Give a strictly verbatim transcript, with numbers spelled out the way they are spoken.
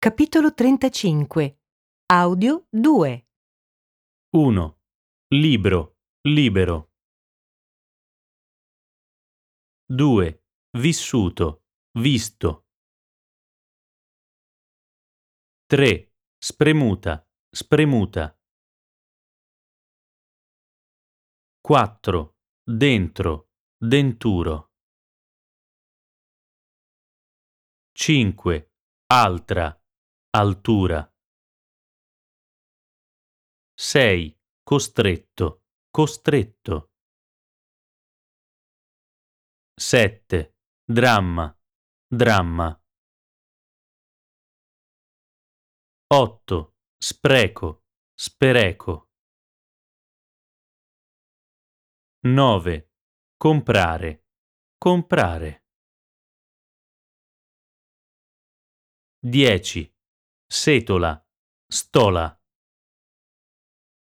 Capitolo trentacinque. Audio due. uno. Libro, libero. due. Vissuto, visto. tre. Spremuta, spremuta. quattro. Dentro, denturo. cinque. Altra, altura. sei. Costretto, costretto. sette. Dramma, dramma. otto. Spreco, spreco. nove. Comprare, comprare. dieci. Setola, stola.